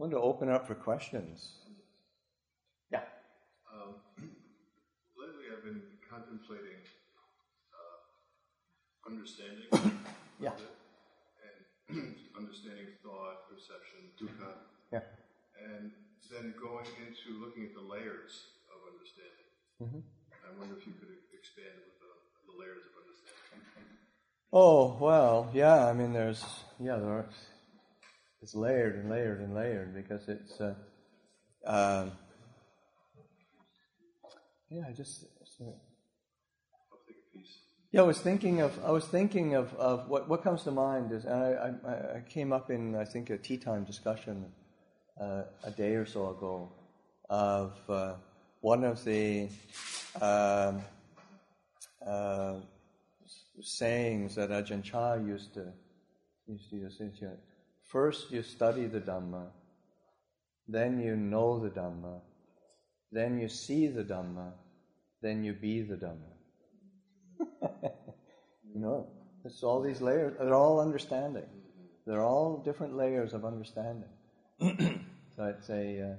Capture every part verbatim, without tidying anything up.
want to open up for questions. Yeah. Um, lately I've been contemplating uh, understanding Yeah. of it, and understanding thought, perception, dukkha, Yeah. and then going into looking at the layers of understanding. Mm-hmm. I wonder if you could expand with the, the layers of understanding. Oh, well, yeah, I mean, there's, yeah, there are, it's layered and layered and layered because it's, uh, um, yeah, I just, so, I'll take a piece. yeah, I was thinking of, I was thinking of, of what, what comes to mind is, and I, I, I came up in, I think, a tea time discussion uh, a day or so ago of uh, one of the um, uh, sayings that Ajahn Chah used to used to use. First you study the Dhamma, then you know the Dhamma, then you see the Dhamma, then you be the Dhamma. You know, it's all these layers. They're all understanding. They're all different layers of understanding. So it's a, uh,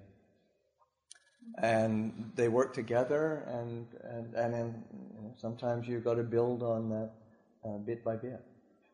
and they work together, and and and then, you know, sometimes you've got to build on that uh, bit by bit.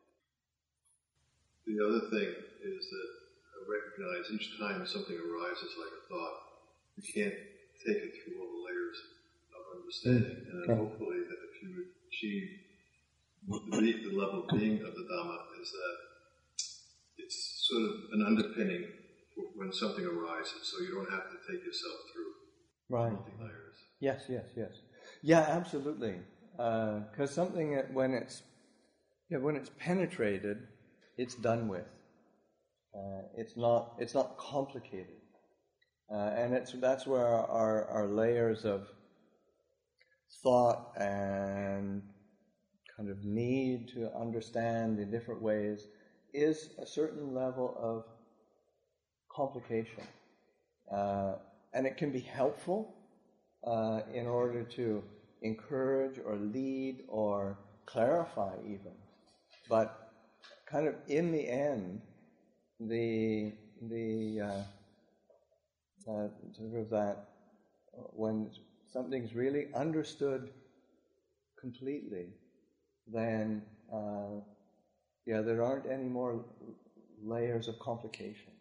The other thing is that I recognize each time something arises like a thought, you can't take it through all the layers of understanding, mm. and then hopefully that if you achieve the, the level of being of the Dhamma, is that it's sort of an underpinning when something arises, so you don't have to take yourself through right. multi-layers. Yes, yes, yes. Yeah, absolutely. Because uh, something that when it's yeah, when it's penetrated, it's done with. Uh, it's not it's not complicated, uh, and it's that's where our, our layers of thought and kind of need to understand in different ways is a certain level of complication, uh, and it can be helpful uh, in order to encourage or lead or clarify even, but kind of in the end, the the uh, uh, sort of that when something's really understood completely, then uh, yeah, there aren't any more layers of complication.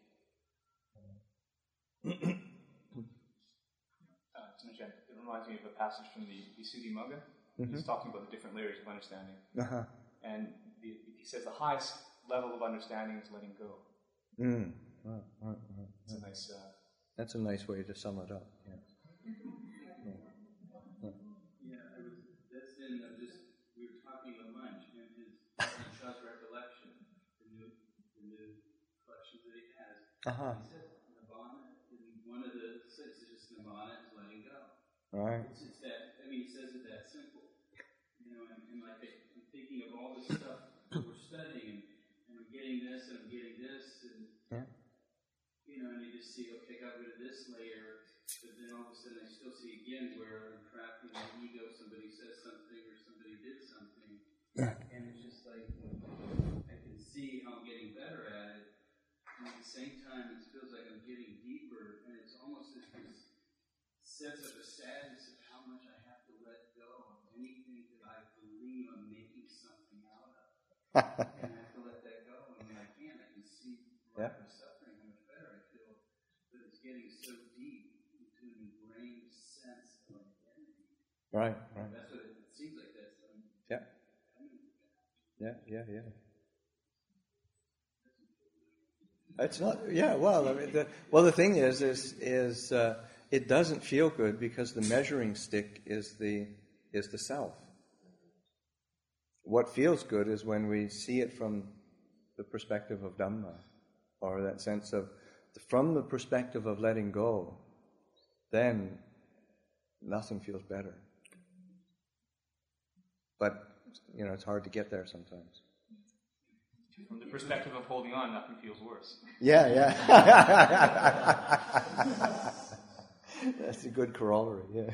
uh, it reminds me of a passage from the Visuddhimagga. Mm-hmm. He's talking about the different layers of understanding, uh-huh. and the, he says the highest level of understanding is letting go. Mm. Right, right, right. It's a nice. Uh, That's a nice way to sum it up. Yeah. Yeah, I was. That's in uh, just we were talking at lunch, and his Shah's recollection, the new, the new collections that he has. Uh-huh. He said Nibbana, one of the six is just Nibbana is letting go. Right. It's, it's that. I mean, he says it that simple. You know, and, and like I'm thinking of all this stuff that we're studying, and, and I'm getting this, and I'm getting this, and yeah. you know, and you just see, okay, got rid of this layer, but then all of a sudden I still see again where I'm trapped in my ego. Somebody says something, or somebody did something, and it's just like I can see how I'm getting better at it, and at the same time, it feels like I'm getting deeper, and it's almost this, this sense of a sadness of how much I have to let go of anything that I believe I'm making something out of. And I have to let that go, and when I can, I can see where I'm suffering, how much better I feel. But it's getting so deep into an ingrained sense of identity. Right, right. And that's what it, it seems like. That's um, yeah. Yeah, yeah, yeah. It's not. Yeah. Well, I mean, the, well, the thing is, is, is uh, it doesn't feel good because the measuring stick is the is the self. What feels good is when we see it from the perspective of Dhamma, or that sense of from the perspective of letting go. Then nothing feels better. But you know, it's hard to get there sometimes. From the perspective of holding on, nothing feels worse. Yeah, yeah. That's a good corollary, yeah.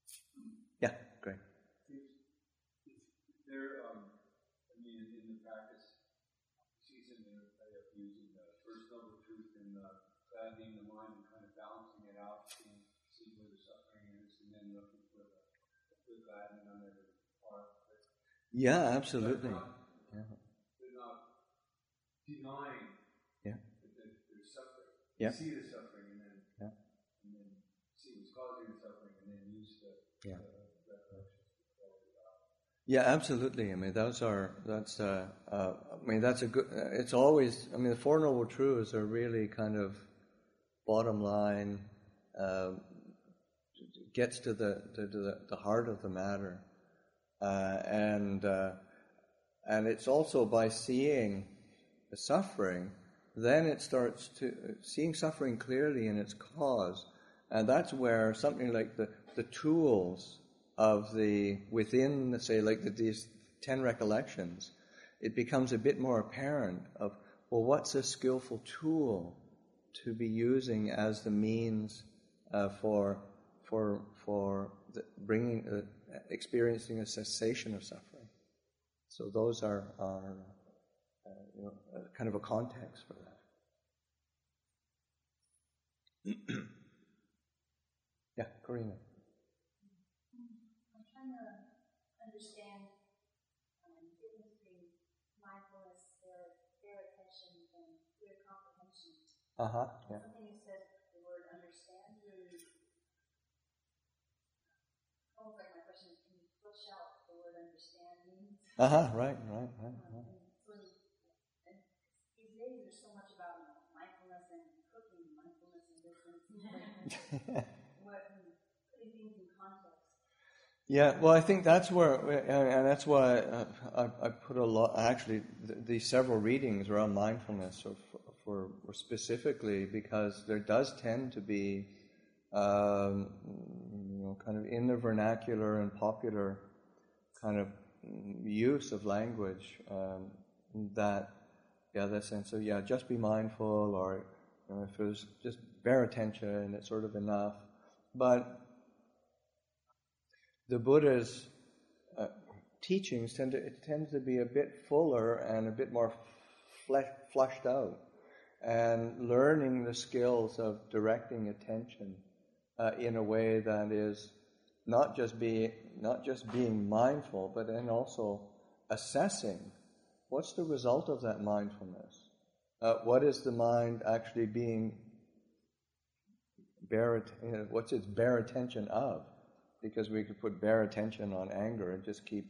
Yeah, great. There, um, I mean, in the practice using the first noble truth and uh, gladdening the mind and kind of balancing it out to see where the suffering is, and then looking for the, the gladdening on every part. Yeah, absolutely. They're not, yeah. they're not denying yeah. that there's suffering. Yeah. See the suffering and then, yeah. and then see what's causing the suffering and then use the, yeah. the recollection to close it out. Yeah, absolutely. I mean, those are, that's, uh, uh, I mean, that's a good, uh, it's always, I mean, the Four Noble Truths are really kind of bottom line, uh, gets to the, to the, the heart of the matter. Uh, and, uh, and it's also by seeing the suffering, then it starts to, seeing suffering clearly in its cause. And that's where something like the, the tools of the, within, say, like the, these ten recollections, it becomes a bit more apparent of, well, what's a skillful tool to be using as the means uh, for for for the bringing, uh, experiencing a cessation of suffering. So those are, are uh, you know, uh, kind of a context for that. Yeah, Karina. I'm trying to understand um, the difference between mindfulness, their, their attention, and clear comprehension. Uh-huh, yeah. Something you said, the word understand, really, almost like my question is, can you flesh out what the word understand means? Uh-huh, right, right, right, right. Um, and, so, and these days there's so much about you know, mindfulness and cooking, mindfulness and business, what, and putting things in context. Yeah, well, I think that's where, and that's why I, I put a lot, actually, the, the several readings around mindfulness are for, for specifically because there does tend to be, um, you know, kind of in the vernacular and popular kind of use of language um, that, yeah, that sense of, yeah, just be mindful, or you know, if it was just bear attention, it's sort of enough. But the Buddha's uh, teachings tend to it tends to be a bit fuller and a bit more flesh, flushed out, and learning the skills of directing attention uh, in a way that is not just be not just being mindful, but then also assessing what's the result of that mindfulness. Uh, what is the mind actually being bear? You know, what's its bare attention of? Because we could put bare attention on anger and just keep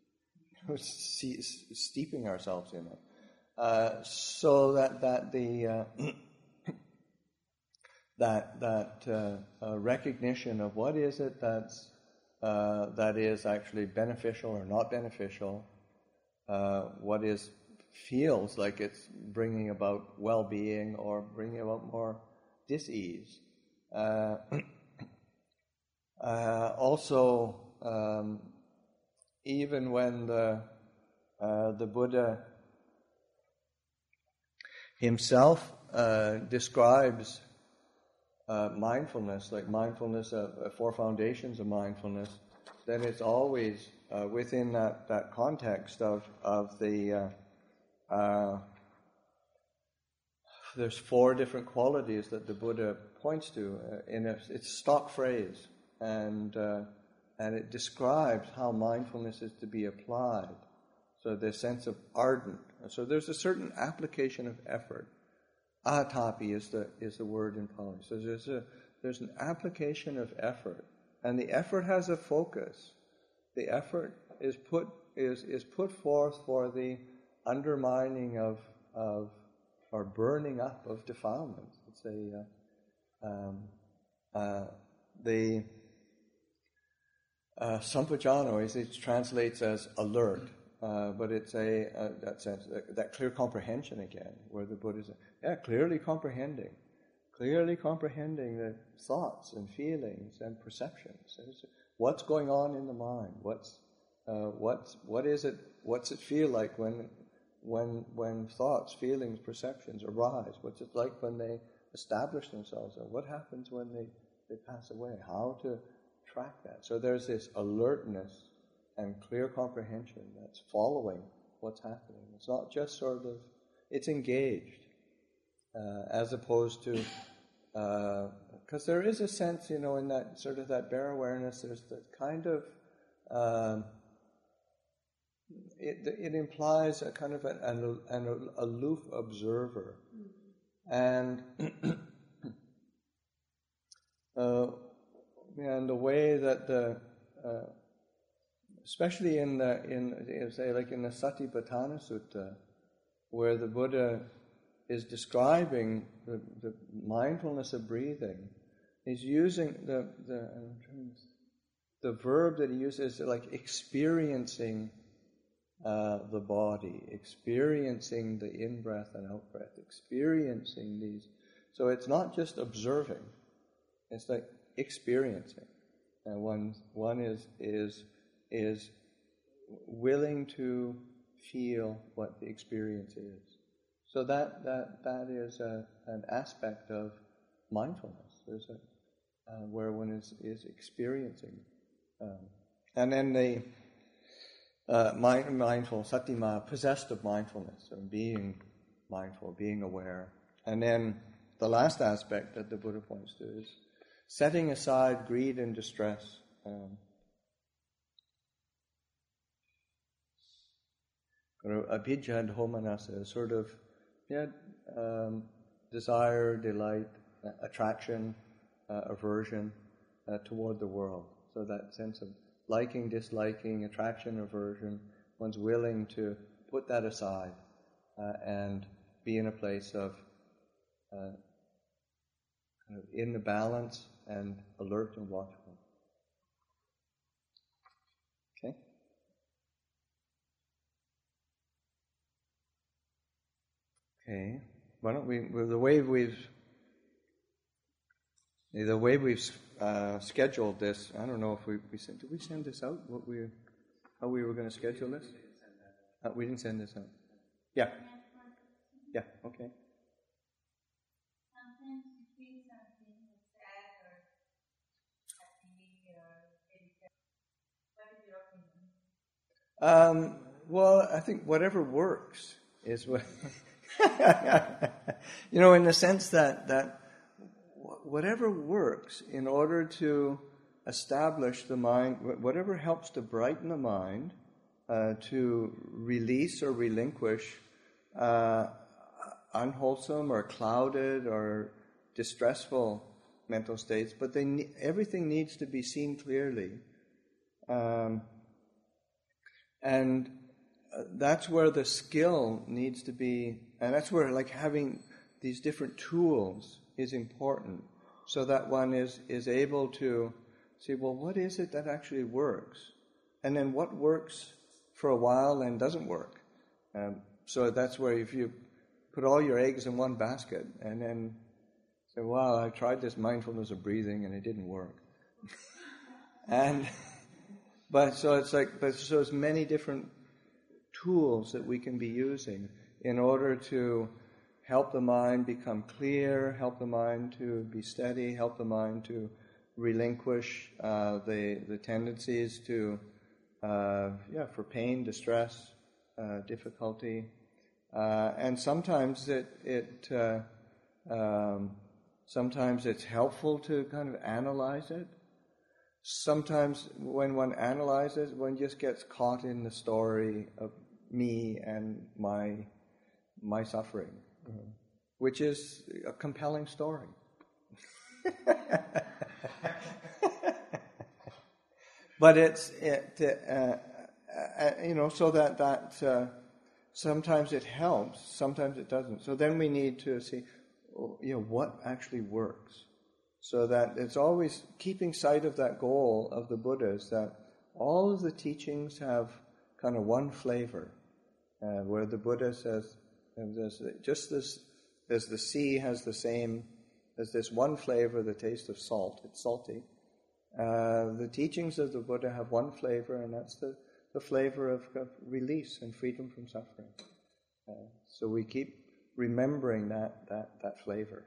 steeping ourselves in it. Uh, so that that the uh, that that uh, uh, recognition of what is it that's uh, that is actually beneficial or not beneficial, uh, what is feels like it's bringing about well-being or bringing about more dis-ease. Uh, Uh, also, um, even when the uh, the Buddha himself uh, describes uh, mindfulness, like mindfulness, uh, four foundations of mindfulness, then it's always uh, within that, that context of of the uh, uh, there's four different qualities that the Buddha points to uh, in a it's a stock phrase. And uh, and it describes how mindfulness is to be applied. So the sense of ardent. So there's a certain application of effort. Atapi is the is the word in Pali. So there's a there's an application of effort, and the effort has a focus. The effort is put is is put forth for the undermining of of or burning up of defilements. It's a uh, um, uh, the Uh, Sampajano is it translates as alert, uh, but it's a uh, that sense that, that clear comprehension again, where the Buddha is yeah clearly comprehending, clearly comprehending the thoughts and feelings and perceptions. What's going on in the mind? What's uh, what's what is it? What's it feel like when when when thoughts, feelings, perceptions arise? What's it like when they establish themselves? And what happens when they, they pass away? How to track that. So there's this alertness and clear comprehension that's following what's happening. It's not just sort of, it's engaged. uh, as opposed to, because uh, there is a sense, you know, in that sort of that bare awareness, there's that kind of, um, it, it implies a kind of an, an, an aloof observer. And uh, and the way that the, uh, especially in the, in, say, like in the Satipatthana Sutta, where the Buddha is describing the, the mindfulness of breathing, he's using the, the, the verb that he uses is like experiencing uh, the body, experiencing the in-breath and out-breath, experiencing these. So it's not just observing, it's like experiencing. And one, one is, is, is willing to feel what the experience is. So that that that is a, an aspect of mindfulness. There's a uh, where one is is experiencing, um, and then the uh, mind, mindful satima, possessed of mindfulness, and being mindful, being aware. And then the last aspect that the Buddha points to is setting aside greed and distress. Um, Abhijja and homanasa, sort of yeah, um, desire, delight, uh, attraction, uh, aversion uh, toward the world. So that sense of liking, disliking, attraction, aversion, one's willing to put that aside uh, and be in a place of uh, kind of in the balance and alert and watchful. Okay? Okay. Why don't we? Well, the way we've the way we've uh, scheduled this, I don't know if we, we sent. Did we send this out? What we how we were going to schedule this? Uh, we didn't send this out. Yeah. Yeah. Okay. Sometimes you feel something sad or happy or very sad. What is your opinion? Um, well, I think whatever works is what. You know, in the sense that that whatever works in order to establish the mind, whatever helps to brighten the mind, uh, to release or relinquish uh, unwholesome or clouded or distressful mental states, but they ne- everything needs to be seen clearly. Um, and uh, that's where the skill needs to be, and that's where like having these different tools is important, so that one is, is able to say, well, what is it that actually works? And then what works for a while and doesn't work? Um, so that's where if you put all your eggs in one basket and then say, wow, I tried this mindfulness of breathing and it didn't work. and But so it's like, but so there's many different tools that we can be using in order to help the mind become clear, help the mind to be steady, help the mind to relinquish uh, the the tendencies to, uh, yeah, for pain, distress, uh, difficulty, uh, and sometimes it it uh, um, sometimes it's helpful to kind of analyze it. Sometimes when one analyzes, one just gets caught in the story of me and my my suffering, mm-hmm. which is a compelling story. But it's it uh, uh, you know so that that uh, sometimes it helps, sometimes it doesn't. So then we need to see, you know, what actually works. So that it's always keeping sight of that goal of the Buddhas, that all of the teachings have kind of one flavor, uh, where the Buddha says, just as, as the sea has the same, as this one flavor, the taste of salt, it's salty, uh, the teachings of the Buddha have one flavor, and that's the, the flavor of, of release and freedom from suffering. Uh, so we keep remembering that, that, that flavor.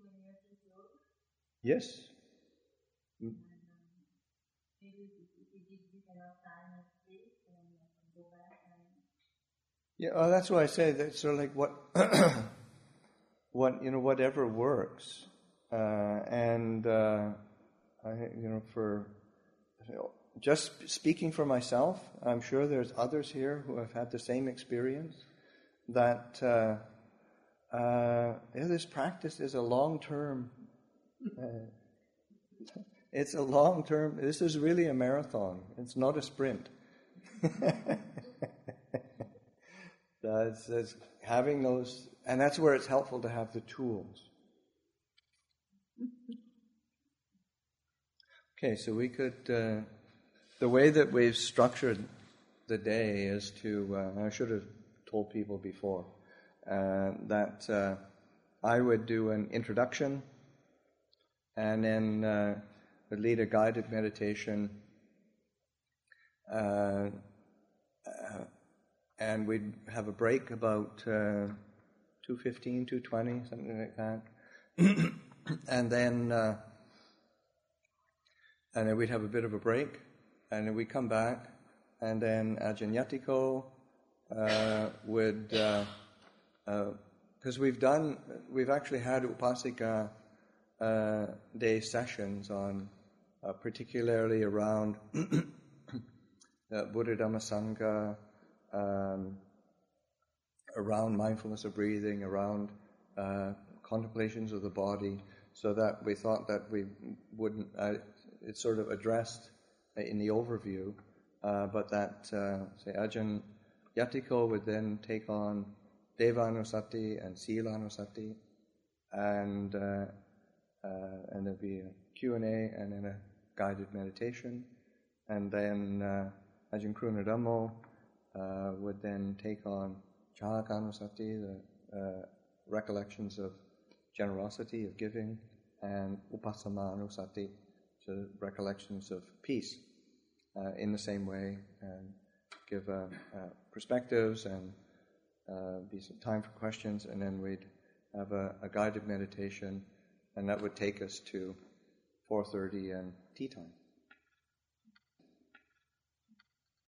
Yes. Maybe if you Yeah, well, that's why I say that sort of like what, what you know, whatever works, uh, and uh, I, you know, for just speaking for myself, I'm sure there's others here who have had the same experience. That uh, uh, yeah, this practice is a long-term. Uh, it's a long-term. This is really a marathon. It's not a sprint. That's, that's having those, and that's where it's helpful to have the tools. Okay, so we could, uh, the way that we've structured the day is to, uh, I should have told people before, uh, that uh, I would do an introduction and then uh, would lead a guided meditation, uh, uh, and we'd have a break about uh, two fifteen, two twenty, something like that. and then uh, and then we'd have a bit of a break, and then we'd come back, and then Ajahn Yatiko uh, would, because uh, uh, we've done, we've actually had Upasika uh, day sessions on, uh, particularly around uh, Buddha Dhamma Sangha, Um, around mindfulness of breathing, around uh, contemplations of the body, so that we thought that we wouldn't, uh, it's sort of addressed in the overview, uh, but that, uh, say, Ajahn Yatiko would then take on Devanusati and Silanusati, and, uh, uh, and there'd be a Q and A and then a guided meditation, and then uh, Ajahn Kruna Dhammo Uh, would then take on Chalakanusati, the uh, recollections of generosity, of giving, and Upasamaanusati, so recollections of peace, uh, in the same way, and give uh, uh, perspectives and uh, be some time for questions, and then we'd have a, a guided meditation, and that would take us to four thirty and tea time.